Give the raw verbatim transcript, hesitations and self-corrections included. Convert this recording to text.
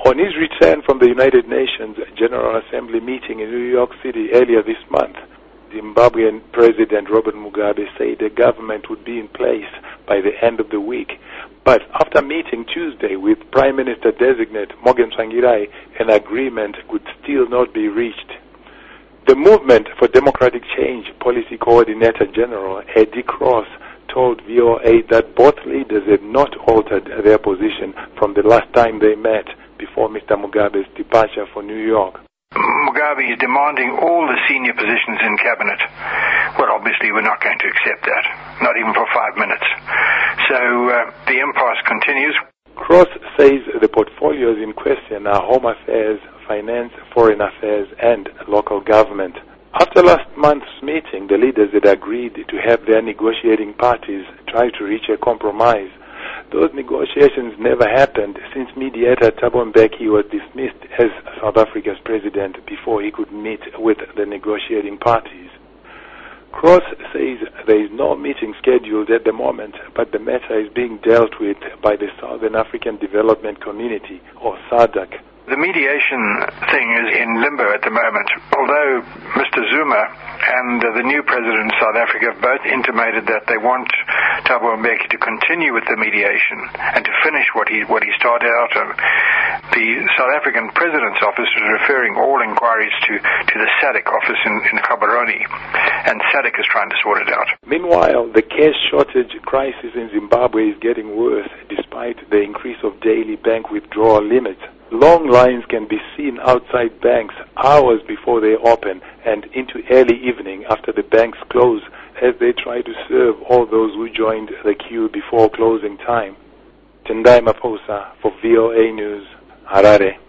On his return from the United Nations General Assembly meeting in New York City earlier this month, Zimbabwean President Robert Mugabe said the government would be in place by the end of the week. But after meeting Tuesday with Prime Minister-designate Morgan Tsvangirai, an agreement could still not be reached. The Movement for Democratic Change Policy Coordinator General Eddie Cross told V O A that both leaders had not altered their position from the last time they met before Mister Mugabe's departure for New York. Mugabe is demanding all the senior positions in cabinet. Well, obviously we're not going to accept that, not even for five minutes. So uh, the impasse continues. Cross says the portfolios in question are Home Affairs, Finance, Foreign Affairs, and Local Government. After last month's meeting, the leaders had agreed to have their negotiating parties try to reach a compromise. Those negotiations never happened since mediator Thabo Mbeki was dismissed as South Africa's president before he could meet with the negotiating parties. Cross says there is no meeting scheduled at the moment, but the matter is being dealt with by the Southern African Development Community, or SADC. The mediation thing is in limbo at the moment, although Mister Zuma and uh, the new president of South Africa have both intimated that they want Thabo Mbeki to continue with the mediation and to finish what he what he started out on. The South African President's Office is referring all inquiries to, to the SADC office in, in Gaborone, and SADC is trying to sort it out. Meanwhile, the cash shortage crisis in Zimbabwe is getting worse despite the increase of daily bank withdrawal limits. Long lines can be seen outside banks hours before they open and into early evening after the banks close as they try to serve all those who joined the queue before closing time. Tendai Maposa for V O A News, Harare.